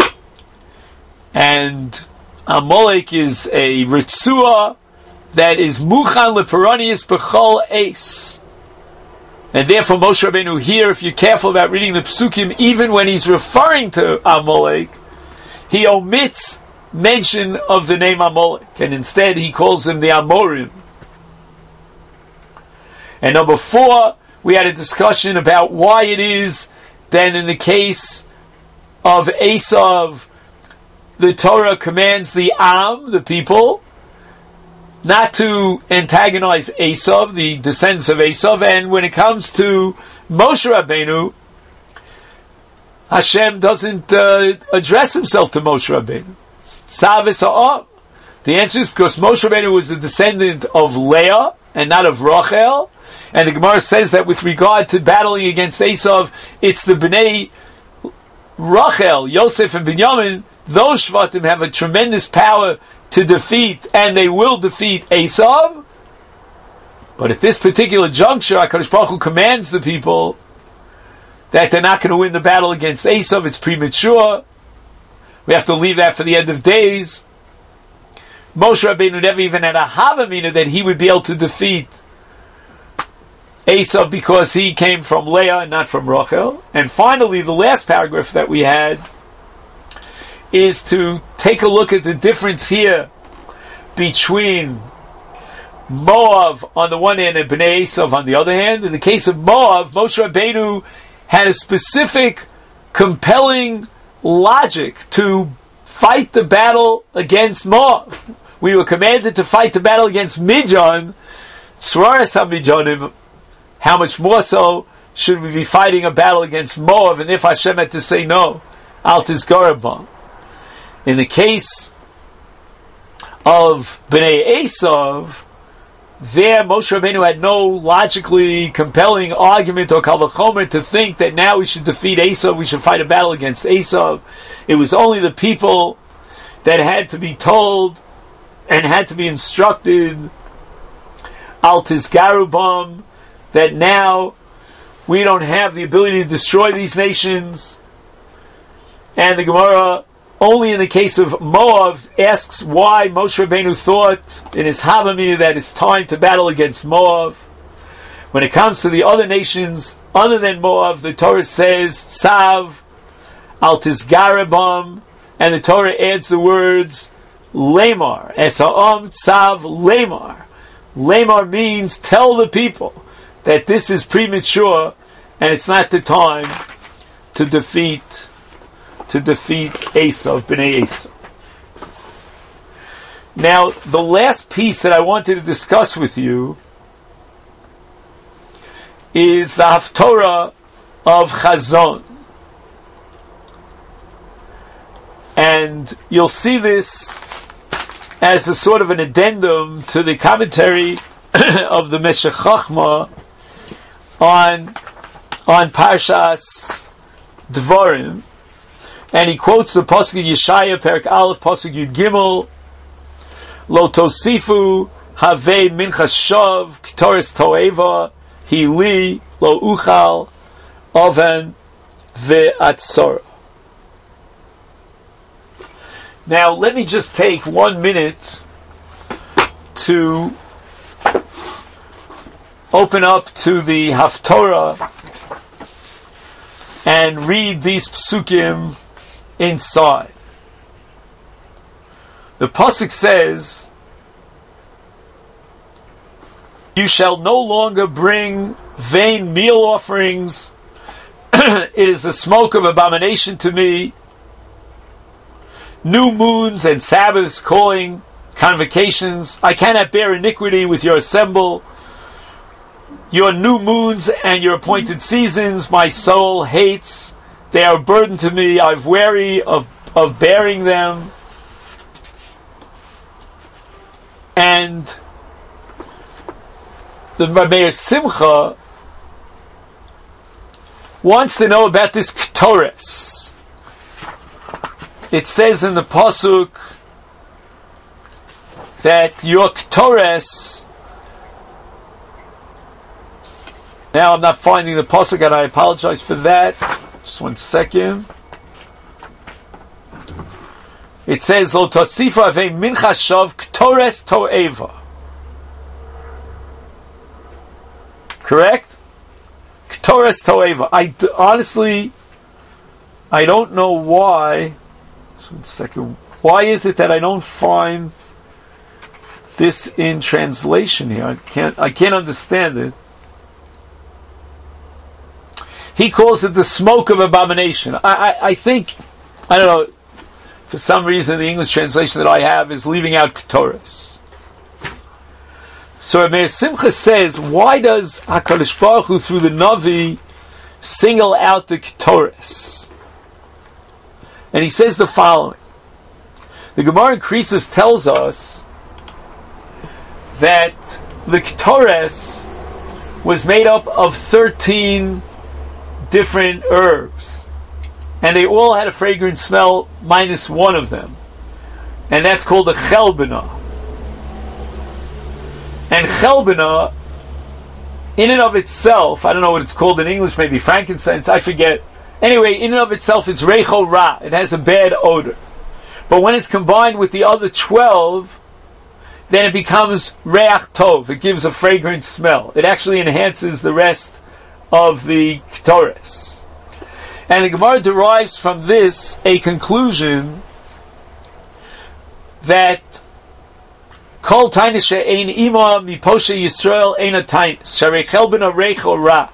[SPEAKER 1] And Amalek is a Ritzua that is Muchan Leperonius B'chol Eis. And therefore Moshe Rabbeinu here, if you're careful about reading the Psukim, even when he's referring to Amalek, he omits mention of the name Amalek, and instead he calls them the Amorim. And number four, we had a discussion about why it is that in the case of Esav, the Torah commands the Am, the people, not to antagonize Esav, the descendants of Esav, and when it comes to Moshe Rabbeinu, Hashem doesn't uh, address himself to Moshe Rabbeinu. Savis ha'am. The answer is because Moshe Rabbeinu was a descendant of Leah and not of Rachel. And the Gemara says that with regard to battling against Esav, it's the Bnei Rachel, Yosef and Binyamin. Those Shvatim have a tremendous power to defeat, and they will defeat Esav. But at this particular juncture, HaKadosh Baruch Hu commands the people that they're not going to win the battle against Esav. It's premature. We have to leave that for the end of days. Moshe Rabbeinu never even had a Havamina that he would be able to defeat Esav because he came from Leah and not from Rachel. And finally, the last paragraph that we had is to take a look at the difference here between Moab on the one hand and Bnei Esav on the other hand. In the case of Moab, Moshe Rabbeinu had a specific, compelling logic to fight the battle against Moab. We were commanded to fight the battle against Midian. Tzraras HaMidyanim. How much more so should we be fighting a battle against Moab? And if Hashem had to say no, Al Tizgara Ba. In the case of Bnei Esav, there Moshe Rabbeinu had no logically compelling argument or kal v'chomer to think that now we should defeat Esav, we should fight a battle against Esav. It was only the people that had to be told and had to be instructed, Al Tizgaru Bam, that now we don't have the ability to destroy these nations. And the Gemara, only in the case of Moab, asks why Moshe Rabbeinu thought in his Havamina that it's time to battle against Moab. When it comes to the other nations other than Moab, the Torah says Tzav Al Tizgarabam, and the Torah adds the words Lemar. Es ha'am Tzav Lemar. Lemar means tell the people that this is premature and it's not the time to defeat to defeat Esav, Bnei Esav. Now, the last piece that I wanted to discuss with you is the Haftorah of Chazon. And you'll see this as a sort of an addendum to the commentary of the Meshech Chochmah on, on Parshas Dvarim. And he quotes the Pasuk Yeshaya, Perak Aleph, Pasuk Yud Gimel, Lo Tosifu, Havei Minchas Shav, K'toris Toeva, Hili, Lo Uchal, Oven, Ve'atzora. Now, let me just take one minute to open up to the Haftorah and read these psukim inside. The pasuk says, "You shall no longer bring vain meal offerings. It is the smoke of abomination to me. New moons and Sabbaths, calling convocations. I cannot bear iniquity with your assemble. Your new moons and your appointed seasons, my soul hates. They are a burden to me. I'm weary of, of bearing them." And the Meir Simcha wants to know about this Ketores. It says in the Pasuk that your Ketores. Now I'm not finding the Pasuk and I apologize for that. Just one second. It says, Lo tosifa ave mincha shav ktores to'eva. Correct? Ktores to'eva. I d- honestly, I don't know why. Just one second. Why is it that I don't find this in translation here? I can't. I can't understand it. He calls it the smoke of abomination. I, I, I think, I don't know, for some reason the English translation that I have is leaving out Ketores. So Meir Simcha says, why does HaKadosh Baruch Hu through the Navi single out the Ketores? And he says the following. The Gemara in Krisos tells us that the Ketores was made up of thirteen different herbs, and they all had a fragrant smell minus one of them, and that's called a chelbina. And chelbina, in and of itself, I don't know what it's called in English, maybe frankincense, I forget. Anyway, in and of itself, it's reicho ra. It has a bad odor. But when it's combined with the other twelve, then it becomes reach tov. It gives a fragrant smell. It actually enhances the rest of the ketores. And the Gemara derives from this a conclusion that kol tainis she'ein ima miposhe Yisrael ein a tainis sharei chelbina reicho ra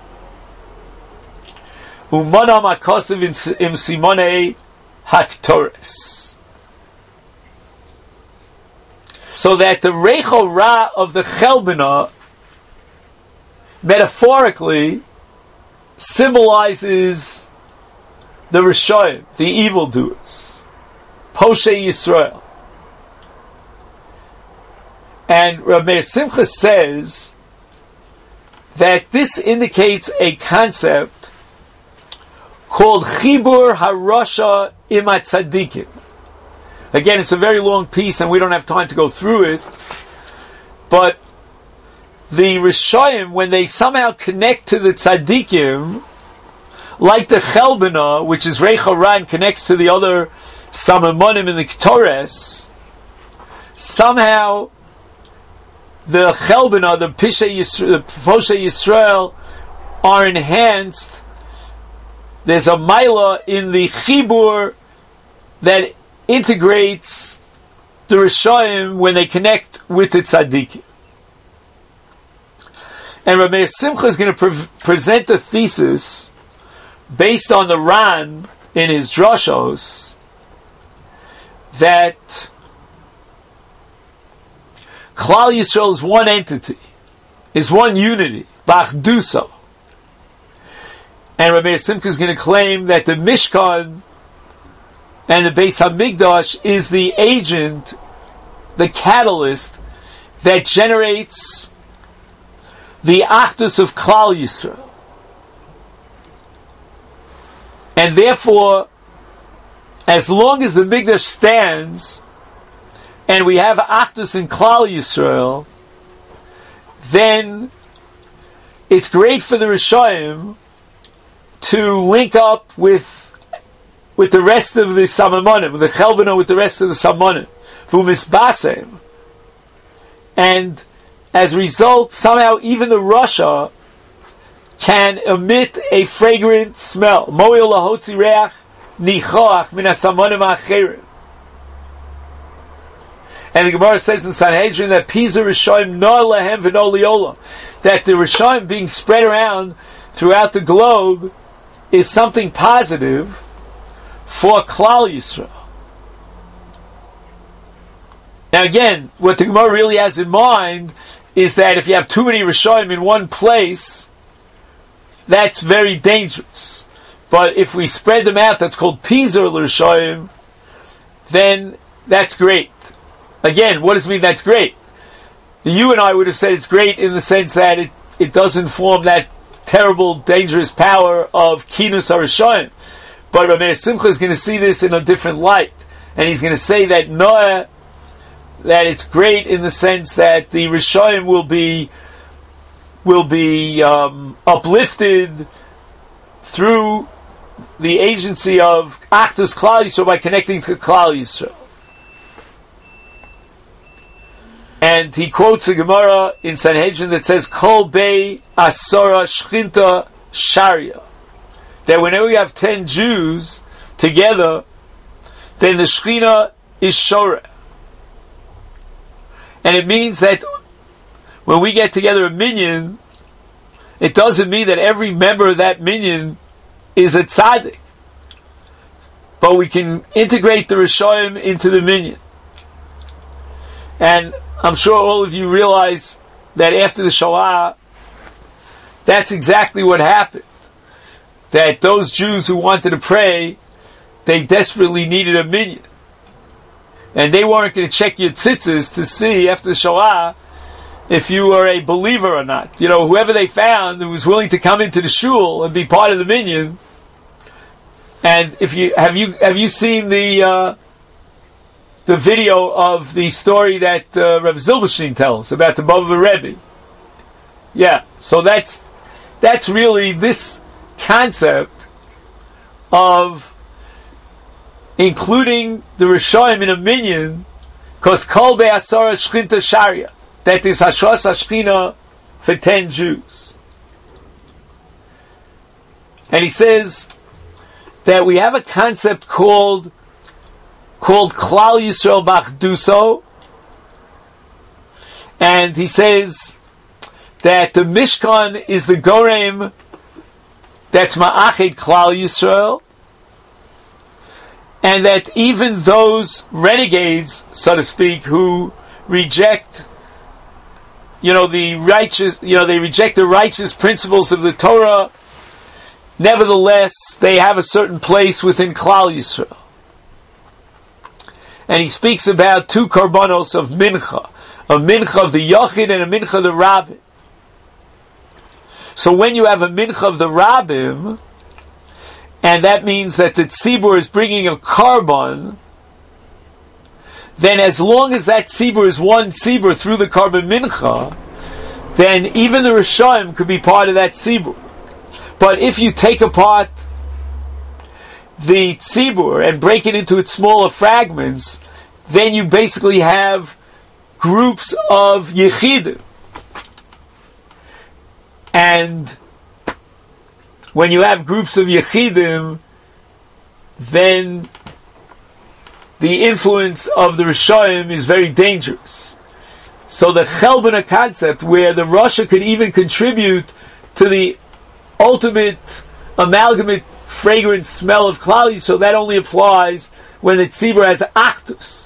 [SPEAKER 1] umanam akosiv im simonei haktores. So that the reicho ra of the chelbina metaphorically symbolizes the Rishoyim, the evildoers, Poshe Yisrael. And Rav Meir Simcha says that this indicates a concept called Chibur HaRasha Im HaTzadikim. Again, it's a very long piece and we don't have time to go through it, but the Rishoyim, when they somehow connect to the Tzadikim, like the Chelbina, which is Reicha Ra and connects to the other Samamonim in the Ketores, somehow the Chelbina, the Pisha Yisrael, the Poshe Yisrael, are enhanced. There's a Maila in the Chibur that integrates the Rishoyim when they connect with the Tzadikim. And Rav Meir Simcha is going to pre- present a thesis based on the Ran in his Droshos that Klal Yisrael is one entity, is one unity, Bachdusa. And Rav Meir Simcha is going to claim that the Mishkan and the Beis HaMikdash is the agent, the catalyst that generates the Achdus of Klal Yisrael. And therefore, as long as the Mikdash stands and we have Achdus in Klal Yisrael, then it's great for the Rishoyim to link up with with the rest of the Samamonim, with the Chelbina, with the rest of the Samamonim, Vumisbasem. And as a result, somehow even the Rasha can emit a fragrant smell. Moil lahotzi reach nichoach min hasamonim ha'acherim. And the Gemara says in Sanhedrin that Pizah Rishoyim no lehem v'no liolam, that the Rishoyim being spread around throughout the globe is something positive for Klal Yisrael. Now again, what the Gemara really has in mind is that if you have too many Rishoyim in one place, that's very dangerous. But if we spread them out, that's called Pizur Rishoyim, then that's great. Again, what does it mean that's great? You and I would have said it's great in the sense that it, it doesn't form that terrible, dangerous power of Kinus HaRishoyim. But Rav Meir Simcha is going to see this in a different light. And he's going to say that Noah, that it's great in the sense that the Rishoyim will be will be um, uplifted through the agency of Achdus Klal Yisrael by connecting to Klal Yisrael. And he quotes a Gemara in Sanhedrin that says, Kol Bei Asora Shchinta Sharia. That whenever you have ten Jews together, then the Shechina is Shoreh. And it means that when we get together a minyan, it doesn't mean that every member of that minyan is a tzaddik. But we can integrate the Rishoyim into the minyan. And I'm sure all of you realize that after the Shoah, that's exactly what happened. That those Jews who wanted to pray, they desperately needed a minyan. and they weren't going to check your tzitzis to see after the Shoah if you were a believer or not. You know, whoever they found who was willing to come into the shul and be part of the minyan. And if you have you have you seen the uh, the video of the story that uh, Reb Zilberstein tells about the Bava Rebbe? Yeah, so that's that's really this concept of including the Rishonim in a minyan, because Kol Be'asara Shchinta Sharia, that is Hashras HaShchina for ten Jews. And he says that we have a concept called called Klal Yisrael B'Achduso, and he says that the Mishkan is the Gorem that's Ma'achid Klal Yisrael, and that even those renegades, so to speak, who reject, you know, the righteous, you know, they reject the righteous principles of the Torah, nevertheless, they have a certain place within Klal Yisrael. And he speaks about two korbanos of mincha, a mincha of the Yachid and a mincha of the Rabbim. So when you have a mincha of the Rabbim, and that means that the tzibur is bringing a korban, then as long as that tzibur is one tzibur through the korban mincha, then even the Rishonim could be part of that tzibur. But if you take apart the tzibur and break it into its smaller fragments, then you basically have groups of yechidim. And when you have groups of yechidim, then the influence of the Rishonim is very dangerous. So the Chelbana concept, where the Rasha could even contribute to the ultimate amalgamate fragrant smell of Klal Yisrael, so that only applies when the tzibur has actus.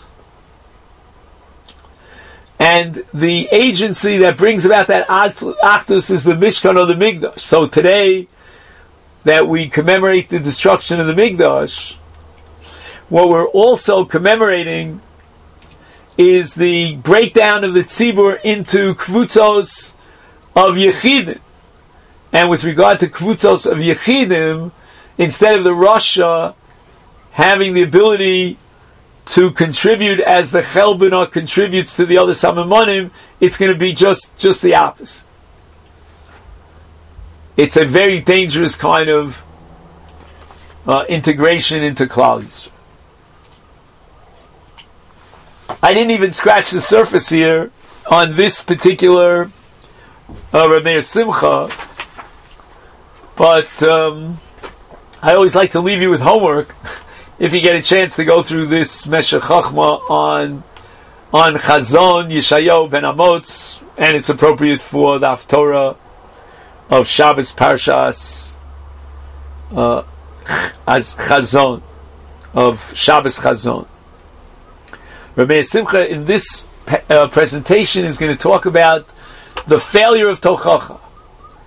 [SPEAKER 1] And the agency that brings about that actus is the Mishkan or the Mikdash. So today, that we commemorate the destruction of the Mikdash, what we're also commemorating is the breakdown of the tzibur into kvutzos of yechidim. And with regard to kvutzos of yechidim, instead of the Rasha having the ability to contribute as the Chelbana contributes to the other Samamonim, it's going to be just, just the opposite. It's a very dangerous kind of uh, integration into Klal Yisrael. I didn't even scratch the surface here on this particular uh, Reb Meir Simcha, but um, I always like to leave you with homework if you get a chance to go through this Meshech Chochma on on Chazon Yeshayahu ben Amotz, and it's appropriate for the Haftorah of Shabbos Parshas uh, as Chazon, of Shabbos Chazon. Reb Meir Simcha in this uh, presentation is going to talk about the failure of Tochacha.